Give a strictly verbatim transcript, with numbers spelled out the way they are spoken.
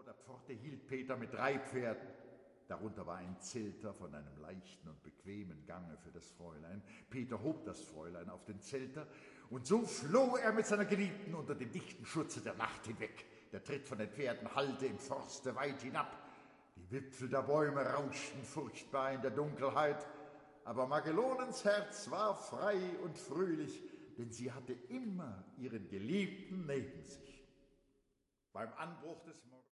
der Pforte hielt Peter mit drei Pferden. Darunter war ein Zelter von einem leichten und bequemen Gange für das Fräulein. Peter hob das Fräulein auf den Zelter, und so floh er mit seiner Geliebten unter dem dichten Schutze der Nacht hinweg. Der Tritt von den Pferden hallte im Forste weit hinab. Die Wipfel der Bäume rauschten furchtbar in der Dunkelheit. Aber Magelonens Herz war frei und fröhlich, denn sie hatte immer ihren Geliebten neben sich. Beim Anbruch des Morgens